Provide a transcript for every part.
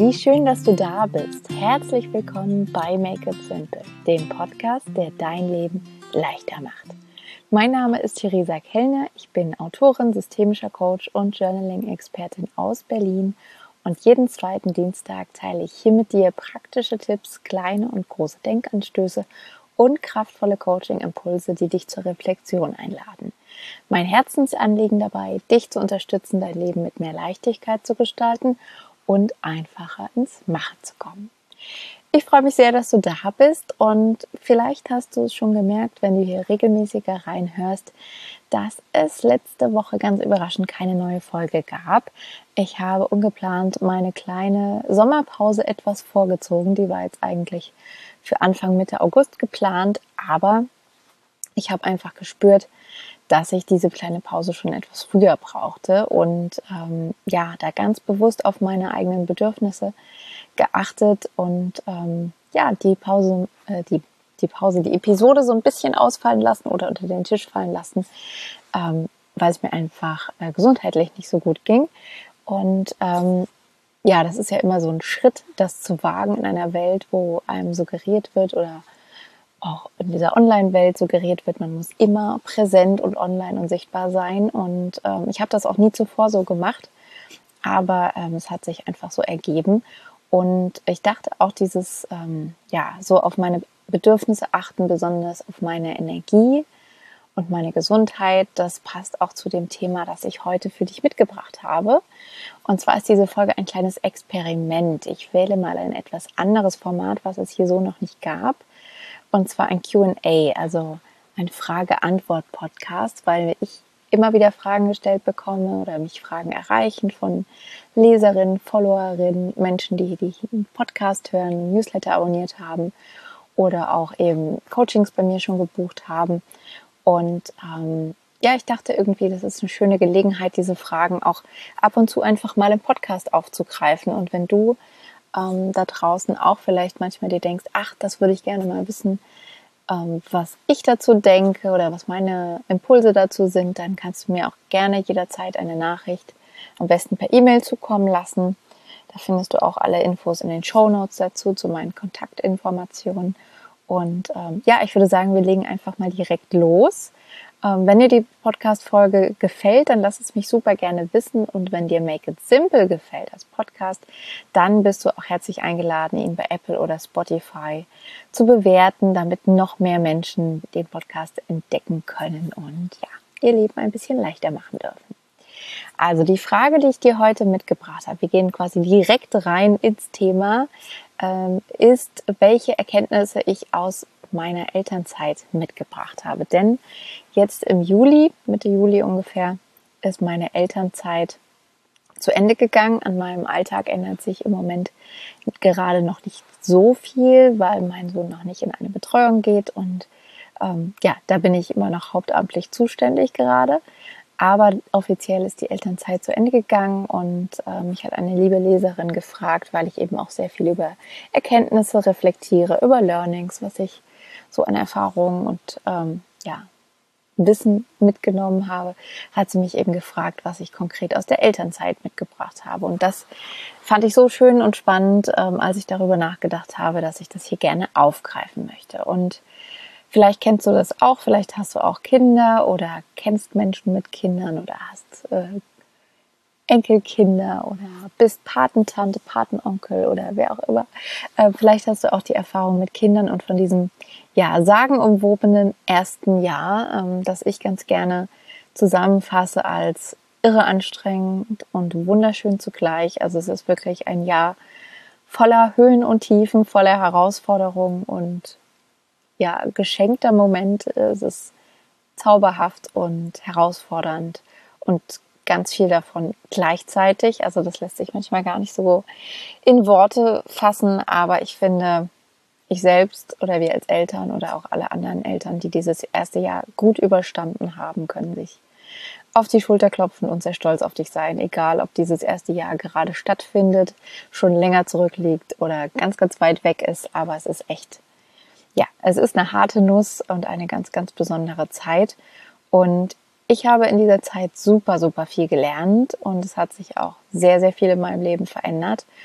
Wie schön, dass du da bist. Herzlich willkommen bei Make It Simple, dem Podcast, der dein Leben leichter macht. Mein Name ist Theresa Kellner. Ich bin Autorin, systemischer Coach und Journaling-Expertin aus Berlin. Und jeden zweiten Dienstag teile ich hier mit dir praktische Tipps, kleine und große Denkanstöße und kraftvolle Coaching-Impulse, die dich zur Reflexion einladen. Mein Herzensanliegen dabei, dich zu unterstützen, dein Leben mit mehr Leichtigkeit zu gestalten und einfacher ins Machen zu kommen. Ich freue mich sehr, dass du da bist und vielleicht hast du es schon gemerkt, wenn du hier regelmäßiger reinhörst, dass es letzte Woche ganz überraschend keine neue Folge gab. Ich habe ungeplant meine kleine Sommerpause etwas vorgezogen. Die war jetzt eigentlich für Anfang Mitte August geplant, aber ich habe einfach gespürt, dass ich diese kleine Pause schon etwas früher brauchte und da ganz bewusst auf meine eigenen Bedürfnisse geachtet und die Episode so ein bisschen ausfallen lassen oder unter den Tisch fallen lassen, weil es mir einfach gesundheitlich nicht so gut ging. Und das ist ja immer so ein Schritt, das zu wagen in einer Welt, wo einem suggeriert wird oder auch in dieser Online-Welt suggeriert wird, man muss immer präsent und online und sichtbar sein. Und ich habe das auch nie zuvor so gemacht, aber es hat sich einfach so ergeben. Und ich dachte auch dieses, so auf meine Bedürfnisse achten, besonders auf meine Energie und meine Gesundheit, das passt auch zu dem Thema, das ich heute für dich mitgebracht habe. Und zwar ist diese Folge ein kleines Experiment. Ich wähle mal ein etwas anderes Format, was es hier so noch nicht gab. Und zwar ein Q&A, also ein Frage-Antwort-Podcast, weil ich immer wieder Fragen gestellt bekomme oder mich Fragen erreichen von Leserinnen, Followerinnen, Menschen, die den Podcast hören, Newsletter abonniert haben oder auch eben Coachings bei mir schon gebucht haben. Und ich dachte irgendwie, das ist eine schöne Gelegenheit, diese Fragen auch ab und zu einfach mal im Podcast aufzugreifen. Und wenn du da draußen auch vielleicht manchmal dir denkst, ach, das würde ich gerne mal wissen, was ich dazu denke oder was meine Impulse dazu sind, dann kannst du mir auch gerne jederzeit eine Nachricht am besten per E-Mail zukommen lassen. Da findest du auch alle Infos in den Shownotes dazu, zu meinen Kontaktinformationen. Und ich würde sagen, wir legen einfach mal direkt los. Wenn dir die Podcast-Folge gefällt, dann lass es mich super gerne wissen. Und wenn dir Make It Simple gefällt als Podcast, dann bist du auch herzlich eingeladen, ihn bei Apple oder Spotify zu bewerten, damit noch mehr Menschen den Podcast entdecken können und ihr Leben ein bisschen leichter machen dürfen. Also die Frage, die ich dir heute mitgebracht habe, wir gehen quasi direkt rein ins Thema, ist, welche Erkenntnisse ich aus meiner Elternzeit mitgebracht habe. Denn jetzt im Juli, Mitte Juli ungefähr, ist meine Elternzeit zu Ende gegangen. An meinem Alltag ändert sich im Moment gerade noch nicht so viel, weil mein Sohn noch nicht in eine Betreuung geht. Und da bin ich immer noch hauptamtlich zuständig gerade. Aber offiziell ist die Elternzeit zu Ende gegangen und mich hat eine liebe Leserin gefragt, weil ich eben auch sehr viel über Erkenntnisse reflektiere, über Learnings, was ich so an Erfahrungen und Wissen mitgenommen habe, hat sie mich eben gefragt, was ich konkret aus der Elternzeit mitgebracht habe. Und das fand ich so schön und spannend, als ich darüber nachgedacht habe, dass ich das hier gerne aufgreifen möchte. Und vielleicht kennst du das auch, vielleicht hast du auch Kinder oder kennst Menschen mit Kindern oder hast Enkelkinder oder bist Patentante, Patenonkel oder wer auch immer. Vielleicht hast du auch die Erfahrung mit Kindern und von diesem sagenumwobenen ersten Jahr, das ich ganz gerne zusammenfasse als irre anstrengend und wunderschön zugleich. Also es ist wirklich ein Jahr voller Höhen und Tiefen, voller Herausforderungen und geschenkter Momente. Es ist zauberhaft und herausfordernd und ganz viel davon gleichzeitig. Also das lässt sich manchmal gar nicht so in Worte fassen, aber ich finde, ich selbst oder wir als Eltern oder auch alle anderen Eltern, die dieses erste Jahr gut überstanden haben, können sich auf die Schulter klopfen und sehr stolz auf dich sein, egal ob dieses erste Jahr gerade stattfindet, schon länger zurückliegt oder ganz, ganz weit weg ist, aber es ist echt, es ist eine harte Nuss und eine ganz, ganz besondere Zeit und ich habe in dieser Zeit super, super viel gelernt und es hat sich auch sehr, sehr viel in meinem Leben verändert.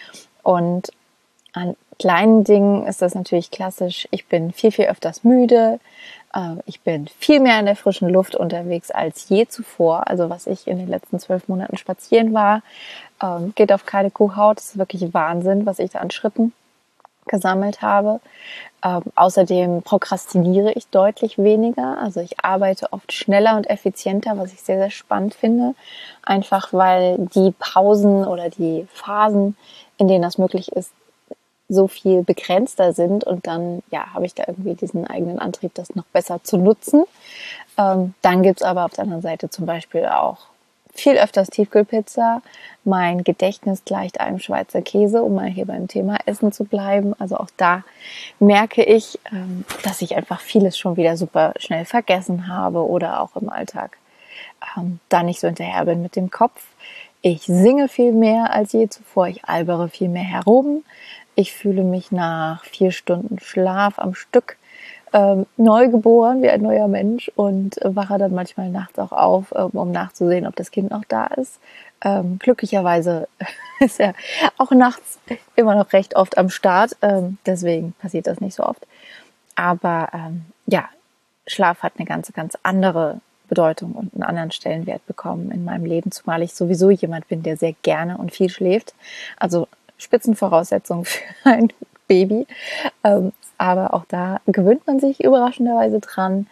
Und an kleinen Dingen ist das natürlich klassisch. Ich bin viel, viel öfters müde. Ich bin viel mehr in der frischen Luft unterwegs als je zuvor. Also was ich in den letzten 12 Monaten spazieren war, geht auf keine Kuhhaut. Das ist wirklich Wahnsinn, was ich da an Schritten gesammelt habe. Außerdem prokrastiniere ich deutlich weniger. Also ich arbeite oft schneller und effizienter, was ich sehr, sehr spannend finde. Einfach weil die Pausen oder die Phasen, in denen das möglich ist, so viel begrenzter sind. Und dann habe ich da irgendwie diesen eigenen Antrieb, das noch besser zu nutzen. Dann gibt's aber auf der anderen Seite zum Beispiel auch viel öfters Tiefkühlpizza. Mein Gedächtnis gleicht einem Schweizer Käse, um mal hier beim Thema Essen zu bleiben. Also auch da merke ich, dass ich einfach vieles schon wieder super schnell vergessen habe oder auch im Alltag da nicht so hinterher bin mit dem Kopf. Ich singe viel mehr als je zuvor. Ich albere viel mehr herum. Ich fühle mich nach 4 Stunden Schlaf am Stück neu geboren, wie ein neuer Mensch und wache dann manchmal nachts auch auf, um nachzusehen, ob das Kind noch da ist. Glücklicherweise ist er auch nachts immer noch recht oft am Start, deswegen passiert das nicht so oft. Aber Schlaf hat eine ganz, ganz andere Bedeutung und einen anderen Stellenwert bekommen in meinem Leben, zumal ich sowieso jemand bin, der sehr gerne und viel schläft. Also Spitzenvoraussetzung für ein Baby. Aber auch da gewöhnt man sich überraschenderweise dran.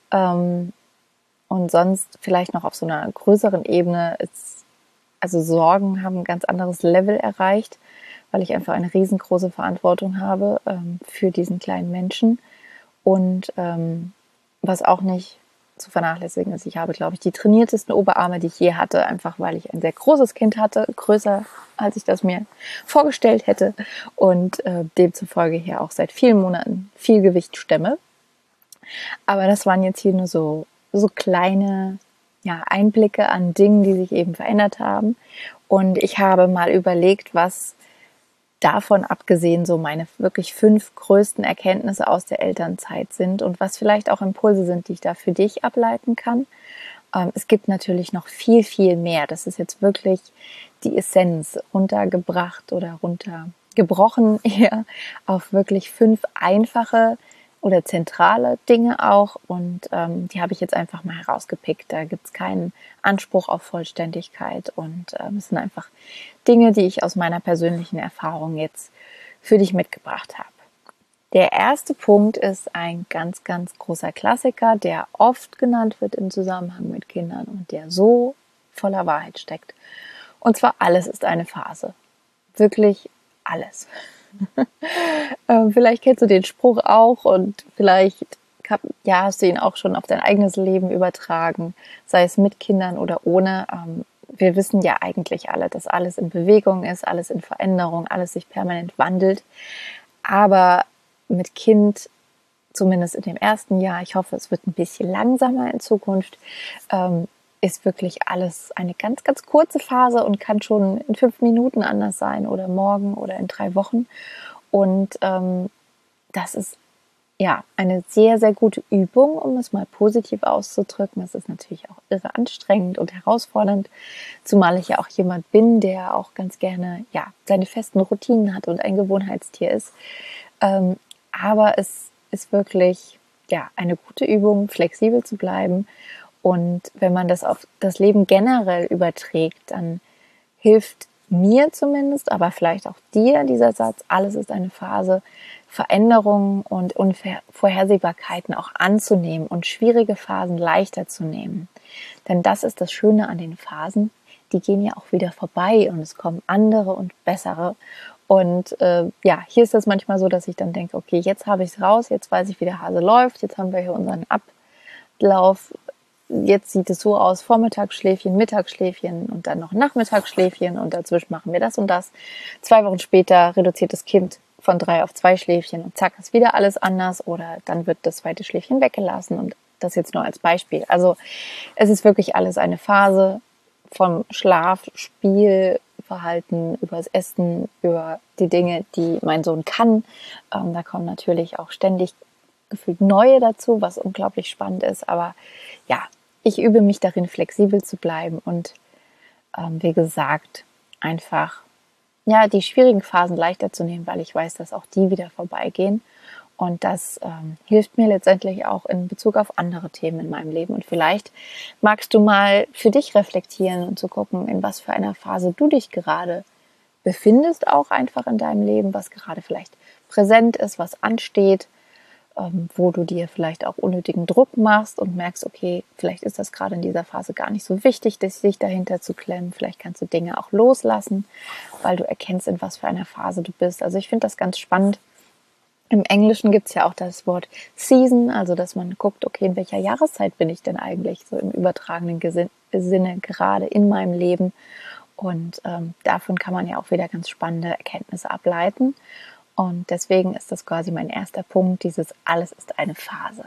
Und sonst vielleicht noch auf so einer größeren Ebene also Sorgen haben ein ganz anderes Level erreicht, weil ich einfach eine riesengroße Verantwortung habe für diesen kleinen Menschen. Und was auch nicht zu vernachlässigen ist, ich habe, glaube ich, die trainiertesten Oberarme, die ich je hatte, einfach weil ich ein sehr großes Kind hatte, größer als ich das mir vorgestellt hätte und demzufolge hier auch seit vielen Monaten viel Gewicht stemme. Aber das waren jetzt hier nur so kleine Einblicke an Dingen, die sich eben verändert haben. Und ich habe mal überlegt, was davon abgesehen so meine wirklich 5 größten Erkenntnisse aus der Elternzeit sind und was vielleicht auch Impulse sind, die ich da für dich ableiten kann. Es gibt natürlich noch viel, viel mehr. Das ist jetzt wirklich die Essenz runtergebracht oder runtergebrochen eher auf wirklich 5 einfache oder zentrale Dinge auch. Und die habe ich jetzt einfach mal herausgepickt. Da gibt es keinen Anspruch auf Vollständigkeit. Und es sind einfach Dinge, die ich aus meiner persönlichen Erfahrung jetzt für dich mitgebracht habe. Der erste Punkt ist ein ganz, ganz großer Klassiker, der oft genannt wird im Zusammenhang mit Kindern und der so voller Wahrheit steckt. Und zwar alles ist eine Phase. Wirklich alles. Vielleicht kennst du den Spruch auch und vielleicht hast du ihn auch schon auf dein eigenes Leben übertragen, sei es mit Kindern oder ohne. Wir wissen ja eigentlich alle, dass alles in Bewegung ist, alles in Veränderung, alles sich permanent wandelt. Aber mit Kind, zumindest in dem ersten Jahr, ich hoffe, es wird ein bisschen langsamer in Zukunft, ist wirklich alles eine ganz, ganz kurze Phase und kann schon in 5 Minuten anders sein oder morgen oder in 3 Wochen. Und das ist eine sehr, sehr gute Übung, um es mal positiv auszudrücken. Es ist natürlich auch irre anstrengend und herausfordernd, zumal ich ja auch jemand bin, der auch ganz gerne seine festen Routinen hat und ein Gewohnheitstier ist. Aber es ist wirklich eine gute Übung, flexibel zu bleiben. Und wenn man das auf das Leben generell überträgt, dann hilft mir zumindest, aber vielleicht auch dir dieser Satz, alles ist eine Phase, Veränderungen und Unvorhersehbarkeiten auch anzunehmen und schwierige Phasen leichter zu nehmen. Denn das ist das Schöne an den Phasen, die gehen ja auch wieder vorbei und es kommen andere und bessere. Und hier ist das manchmal so, dass ich dann denke, okay, jetzt habe ich es raus, jetzt weiß ich, wie der Hase läuft, jetzt haben wir hier unseren Ablauf. Jetzt sieht es so aus, Vormittagsschläfchen, Mittagsschläfchen und dann noch Nachmittagsschläfchen und dazwischen machen wir das und das. 2 Wochen später reduziert das Kind von 3 auf 2 Schläfchen und zack, ist wieder alles anders oder dann wird das zweite Schläfchen weggelassen und das jetzt nur als Beispiel. Also es ist wirklich alles eine Phase vom Schlaf, Spiel, Verhalten, über das Essen, über die Dinge, die mein Sohn kann. Da kommen natürlich auch ständig gefühlt neue dazu, was unglaublich spannend ist, aber ich übe mich darin, flexibel zu bleiben und wie gesagt, einfach die schwierigen Phasen leichter zu nehmen, weil ich weiß, dass auch die wieder vorbeigehen. Und das hilft mir letztendlich auch in Bezug auf andere Themen in meinem Leben. Und vielleicht magst du mal für dich reflektieren und zu gucken, in was für einer Phase du dich gerade befindest, auch einfach in deinem Leben, was gerade vielleicht präsent ist, was ansteht, wo du dir vielleicht auch unnötigen Druck machst und merkst, okay, vielleicht ist das gerade in dieser Phase gar nicht so wichtig, sich dahinter zu klemmen. Vielleicht kannst du Dinge auch loslassen, weil du erkennst, in was für einer Phase du bist. Also ich finde das ganz spannend. Im Englischen gibt es ja auch das Wort Season, also dass man guckt, okay, in welcher Jahreszeit bin ich denn eigentlich so im übertragenen Sinne gerade in meinem Leben. Und davon kann man ja auch wieder ganz spannende Erkenntnisse ableiten. Und deswegen ist das quasi mein erster Punkt, dieses alles ist eine Phase.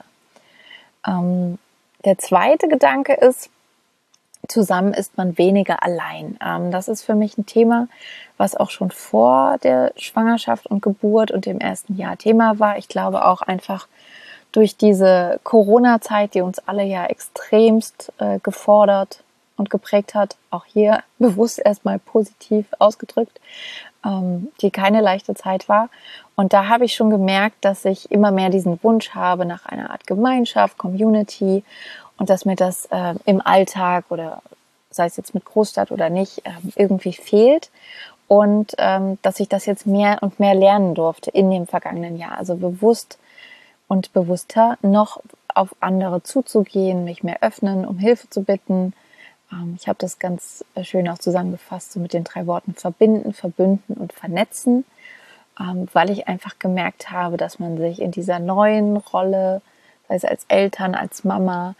Der zweite Gedanke ist, zusammen ist man weniger allein. Das ist für mich ein Thema, was auch schon vor der Schwangerschaft und Geburt und dem ersten Jahr Thema war. Ich glaube auch einfach durch diese Corona-Zeit, die uns alle ja extremst gefordert und geprägt hat, auch hier bewusst erstmal positiv ausgedrückt, die keine leichte Zeit war. Und da habe ich schon gemerkt, dass ich immer mehr diesen Wunsch habe nach einer Art Gemeinschaft, Community und dass mir das im Alltag oder sei es jetzt mit Großstadt oder nicht, irgendwie fehlt. Und dass ich das jetzt mehr und mehr lernen durfte in dem vergangenen Jahr. Also bewusst und bewusster noch auf andere zuzugehen, mich mehr öffnen, um Hilfe zu bitten. Ich habe das ganz schön auch zusammengefasst, so mit den 3 Worten verbinden, verbünden und vernetzen, weil ich einfach gemerkt habe, dass man sich in dieser neuen Rolle, sei es als Eltern, als Mama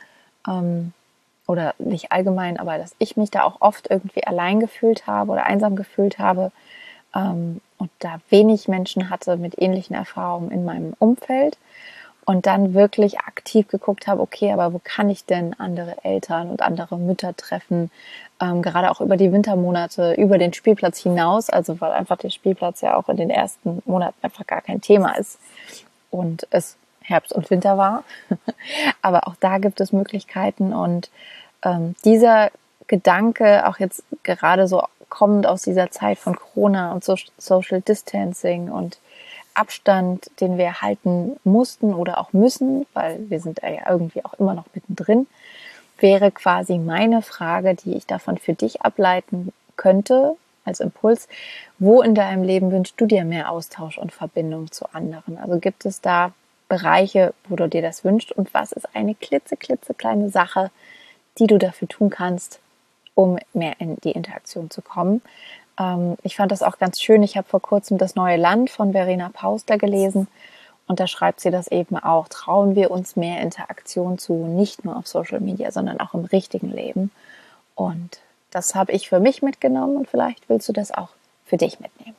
oder nicht allgemein, aber dass ich mich da auch oft irgendwie allein gefühlt habe oder einsam gefühlt habe und da wenig Menschen hatte mit ähnlichen Erfahrungen in meinem Umfeld. Und dann wirklich aktiv geguckt habe, okay, aber wo kann ich denn andere Eltern und andere Mütter treffen, gerade auch über die Wintermonate, über den Spielplatz hinaus, also weil einfach der Spielplatz ja auch in den ersten Monaten einfach gar kein Thema ist und es Herbst und Winter war. Aber auch da gibt es Möglichkeiten und dieser Gedanke, auch jetzt gerade so kommend aus dieser Zeit von Corona und Social Distancing und Abstand, den wir halten mussten oder auch müssen, weil wir sind ja irgendwie auch immer noch mittendrin, wäre quasi meine Frage, die ich davon für dich ableiten könnte als Impuls. Wo in deinem Leben wünschst du dir mehr Austausch und Verbindung zu anderen? Also gibt es da Bereiche, wo du dir das wünschst und was ist eine klitzekleine Sache, die du dafür tun kannst, um mehr in die Interaktion zu kommen? Ich fand das auch ganz schön. Ich habe vor kurzem Das neue Land von Verena Pauster gelesen und da schreibt sie das eben auch. Trauen wir uns mehr Interaktion zu, nicht nur auf Social Media, sondern auch im richtigen Leben. Und das habe ich für mich mitgenommen und vielleicht willst du das auch für dich mitnehmen.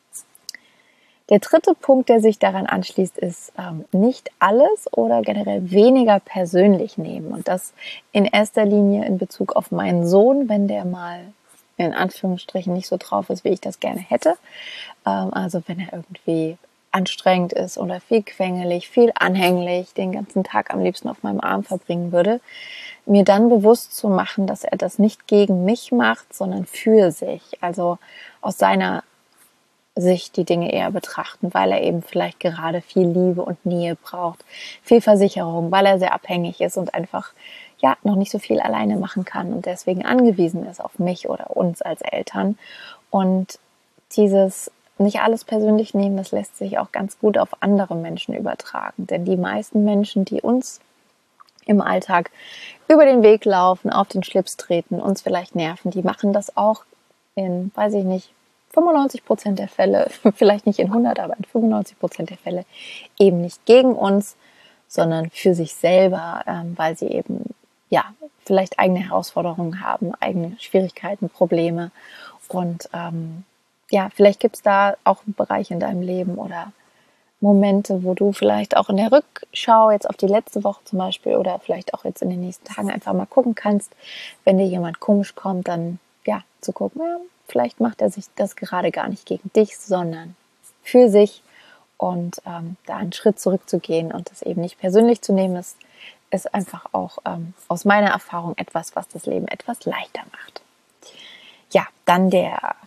Der dritte Punkt, der sich daran anschließt, ist nicht alles oder generell weniger persönlich nehmen. Und das in erster Linie in Bezug auf meinen Sohn, wenn der mal in Anführungsstrichen nicht so drauf ist, wie ich das gerne hätte. Also wenn er irgendwie anstrengend ist oder viel quengelig, viel anhänglich, den ganzen Tag am liebsten auf meinem Arm verbringen würde, mir dann bewusst zu machen, dass er das nicht gegen mich macht, sondern für sich. Also aus seiner Sicht die Dinge eher betrachten, weil er eben vielleicht gerade viel Liebe und Nähe braucht, viel Versicherung, weil er sehr abhängig ist und einfach noch nicht so viel alleine machen kann und deswegen angewiesen ist auf mich oder uns als Eltern. Und dieses nicht alles persönlich nehmen, das lässt sich auch ganz gut auf andere Menschen übertragen. Denn die meisten Menschen, die uns im Alltag über den Weg laufen, auf den Schlips treten, uns vielleicht nerven, die machen das auch in, weiß ich nicht, 95% der Fälle, vielleicht nicht in 100, aber in 95% der Fälle eben nicht gegen uns, sondern für sich selber, weil sie eben vielleicht eigene Herausforderungen haben, eigene Schwierigkeiten, Probleme und vielleicht gibt es da auch einen Bereich in deinem Leben oder Momente, wo du vielleicht auch in der Rückschau jetzt auf die letzte Woche zum Beispiel oder vielleicht auch jetzt in den nächsten Tagen einfach mal gucken kannst, wenn dir jemand komisch kommt, dann zu gucken, vielleicht macht er sich das gerade gar nicht gegen dich, sondern für sich und da einen Schritt zurückzugehen und das eben nicht persönlich zu nehmen, ist einfach auch aus meiner Erfahrung etwas, was das Leben etwas leichter macht. Ja, dann der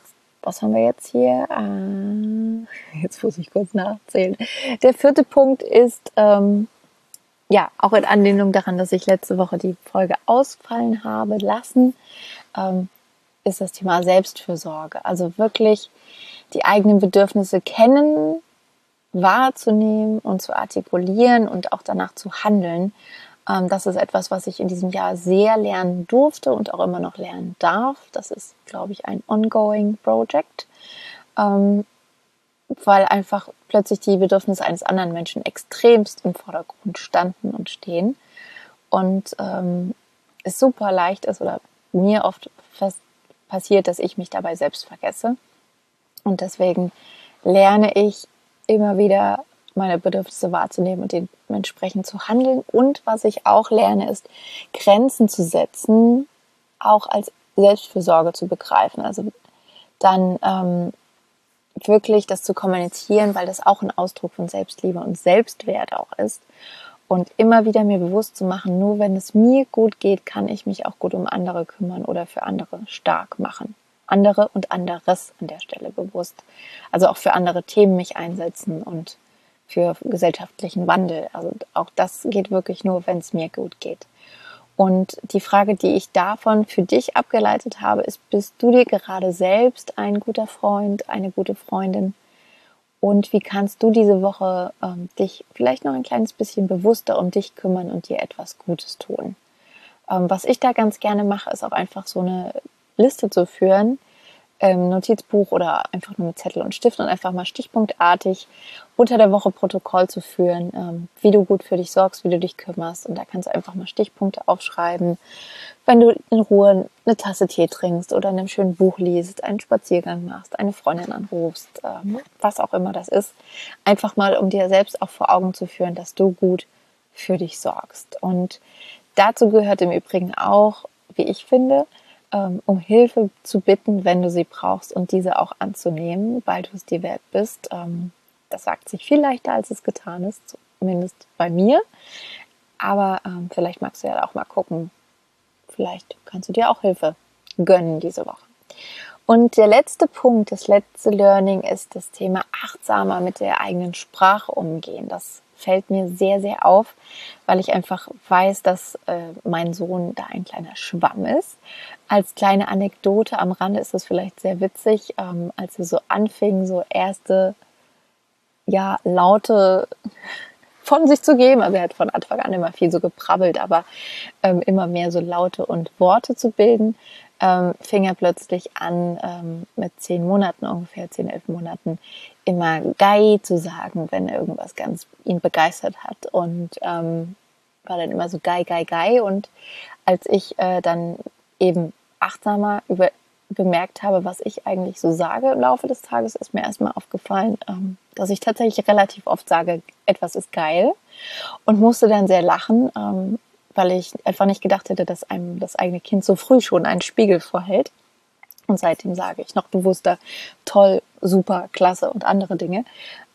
was haben wir jetzt hier? Jetzt muss ich kurz nachzählen. Der 4. Punkt ist, auch in Anlehnung daran, dass ich letzte Woche die Folge ausfallen habe lassen, ist das Thema Selbstfürsorge. Also wirklich die eigenen Bedürfnisse kennen, wahrzunehmen und zu artikulieren und auch danach zu handeln. Das ist etwas, was ich in diesem Jahr sehr lernen durfte und auch immer noch lernen darf. Das ist, glaube ich, ein ongoing Project, weil einfach plötzlich die Bedürfnisse eines anderen Menschen extremst im Vordergrund standen und stehen. Und es super leicht ist oder mir oft fast passiert, dass ich mich dabei selbst vergesse. Und deswegen lerne ich immer wieder meine Bedürfnisse wahrzunehmen und dementsprechend zu handeln. Und was ich auch lerne, ist Grenzen zu setzen, auch als Selbstfürsorge zu begreifen. Also dann wirklich das zu kommunizieren, weil das auch ein Ausdruck von Selbstliebe und Selbstwert auch ist. Und immer wieder mir bewusst zu machen, nur wenn es mir gut geht, kann ich mich auch gut um andere kümmern oder für andere stark machen. Andere und anderes an der Stelle bewusst. Also auch für andere Themen mich einsetzen und für gesellschaftlichen Wandel. Also auch das geht wirklich nur, wenn es mir gut geht. Und die Frage, die ich davon für dich abgeleitet habe, ist, bist du dir gerade selbst ein guter Freund, eine gute Freundin? Und wie kannst du diese Woche dich vielleicht noch ein kleines bisschen bewusster um dich kümmern und dir etwas Gutes tun? Was ich da ganz gerne mache, ist auch einfach so eine Liste zu führen, Notizbuch oder einfach nur mit Zettel und Stift und einfach mal stichpunktartig unter der Woche Protokoll zu führen, wie du gut für dich sorgst, wie du dich kümmerst. Und da kannst du einfach mal Stichpunkte aufschreiben, wenn du in Ruhe eine Tasse Tee trinkst oder in einem schönen Buch liest, einen Spaziergang machst, eine Freundin anrufst, was auch immer das ist. Einfach mal, um dir selbst auch vor Augen zu führen, dass du gut für dich sorgst. Und dazu gehört im Übrigen auch, wie ich finde, um Hilfe zu bitten, wenn du sie brauchst und diese auch anzunehmen, weil du es dir wert bist. Das sagt sich viel leichter, als es getan ist, zumindest bei mir. Aber vielleicht magst du ja auch mal gucken, vielleicht kannst du dir auch Hilfe gönnen diese Woche. Und der letzte Punkt, das letzte Learning ist das Thema achtsamer mit der eigenen Sprache umgehen. Das fällt mir sehr, sehr auf, weil ich einfach weiß, dass mein Sohn da ein kleiner Schwamm ist. Als kleine Anekdote am Rande ist es vielleicht sehr witzig, als wir so anfingen, so erste Laute von sich zu geben. Also er hat von Anfang an immer viel so geprabbelt, aber immer mehr so Laute und Worte zu bilden, fing er plötzlich an, mit 10 Monaten, ungefähr 10, 11 Monaten, immer Gai zu sagen, wenn irgendwas ganz ihn begeistert hat. Und war dann immer so Gai, Gai, Gai. Und als ich dann eben achtsamer bemerkt habe, was ich eigentlich so sage im Laufe des Tages, ist mir erstmal aufgefallen, dass ich tatsächlich relativ oft sage, etwas ist geil, und musste dann sehr lachen, weil ich einfach nicht gedacht hätte, dass einem das eigene Kind so früh schon einen Spiegel vorhält. Und seitdem sage ich noch bewusster, toll, super, klasse und andere Dinge,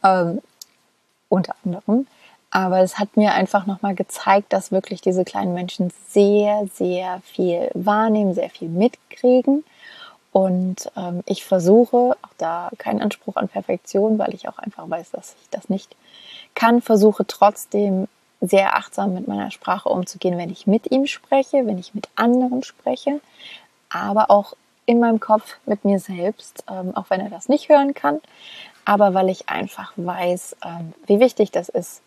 unter anderem. Aber es hat mir einfach nochmal gezeigt, dass wirklich diese kleinen Menschen sehr, sehr viel wahrnehmen, sehr viel mitkriegen. Und ich versuche, auch da keinen Anspruch an Perfektion, weil ich auch einfach weiß, dass ich das nicht kann, versuche trotzdem sehr achtsam mit meiner Sprache umzugehen, wenn ich mit ihm spreche, wenn ich mit anderen spreche, aber auch in meinem Kopf mit mir selbst, auch wenn er das nicht hören kann, aber weil ich einfach weiß, wie wichtig das ist,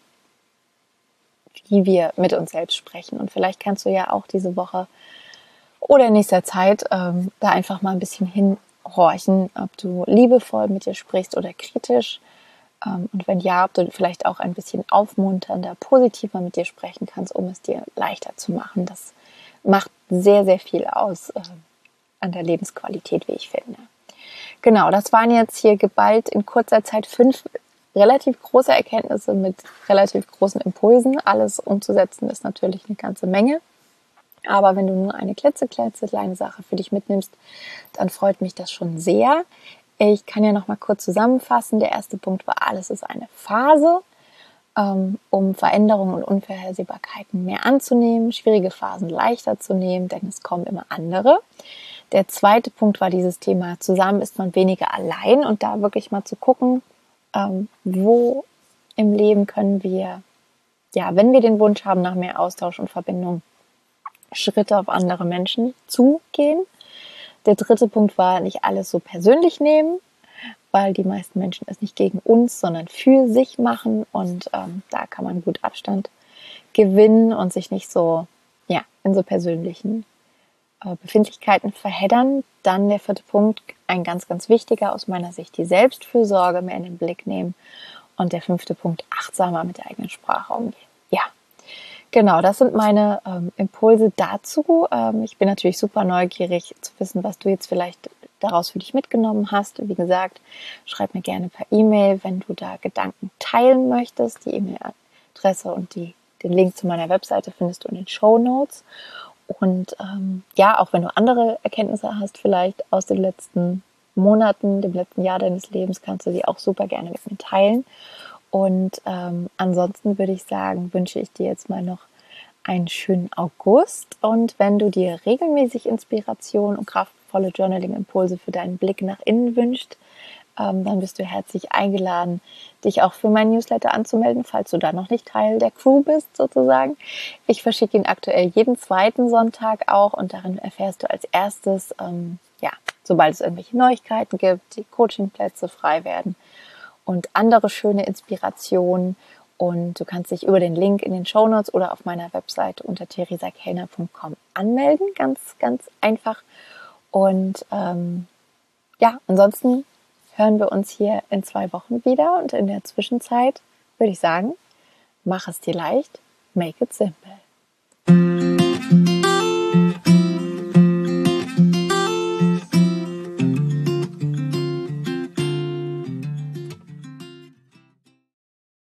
wie wir mit uns selbst sprechen. Und vielleicht kannst du ja auch diese Woche oder in nächster Zeit da einfach mal ein bisschen hinhorchen, ob du liebevoll mit dir sprichst oder kritisch. Und wenn ja, ob du vielleicht auch ein bisschen aufmunternder, positiver mit dir sprechen kannst, um es dir leichter zu machen. Das macht sehr, sehr viel aus an der Lebensqualität, wie ich finde. Genau, das waren jetzt hier geballt in kurzer Zeit 5 relativ große Erkenntnisse mit relativ großen Impulsen. Alles umzusetzen ist natürlich eine ganze Menge. Aber wenn du nur eine klitzekleine Sache für dich mitnimmst, dann freut mich das schon sehr. Ich kann ja noch mal kurz zusammenfassen. Der erste Punkt war, alles ist eine Phase, um Veränderungen und Unvorhersehbarkeiten mehr anzunehmen, schwierige Phasen leichter zu nehmen, denn es kommen immer andere. Der zweite Punkt war dieses Thema, zusammen ist man weniger allein, und da wirklich mal zu gucken, wo im Leben können wir, ja, wenn wir den Wunsch haben nach mehr Austausch und Verbindung, Schritte auf andere Menschen zugehen. Der dritte Punkt war, nicht alles so persönlich nehmen, weil die meisten Menschen es nicht gegen uns, sondern für sich machen, und da kann man gut Abstand gewinnen und sich nicht so, ja, in so persönlichen Befindlichkeiten verheddern. Dann der vierte Punkt, ein ganz, ganz wichtiger aus meiner Sicht, die Selbstfürsorge mehr in den Blick nehmen. Und der fünfte Punkt, achtsamer mit der eigenen Sprache umgehen. Ja, genau, das sind meine Impulse dazu. Ich bin natürlich super neugierig zu wissen, was du jetzt vielleicht daraus für dich mitgenommen hast. Wie gesagt, schreib mir gerne per E-Mail, wenn du da Gedanken teilen möchtest. Die E-Mail-Adresse und den Link zu meiner Webseite findest du in den Shownotes. Und ja, auch wenn du andere Erkenntnisse hast, vielleicht aus den letzten Monaten, dem letzten Jahr deines Lebens, kannst du die auch super gerne mit mir teilen. Und ansonsten würde ich sagen, wünsche ich dir jetzt mal noch einen schönen August. Und wenn du dir regelmäßig Inspiration und kraftvolle Journaling-Impulse für deinen Blick nach innen wünschst, dann bist du herzlich eingeladen, dich auch für meinen Newsletter anzumelden, falls du da noch nicht Teil der Crew bist, sozusagen. Ich verschicke ihn aktuell jeden zweiten Sonntag auch, und darin erfährst du als erstes, ja, sobald es irgendwelche Neuigkeiten gibt, die Coachingplätze frei werden und andere schöne Inspirationen. Und du kannst dich über den Link in den Shownotes oder auf meiner Webseite unter theresakellner.com anmelden. Ganz, ganz einfach. Und ja, ansonsten hören wir uns hier in 2 Wochen wieder. Und in der Zwischenzeit würde ich sagen, mach es dir leicht, make it simple.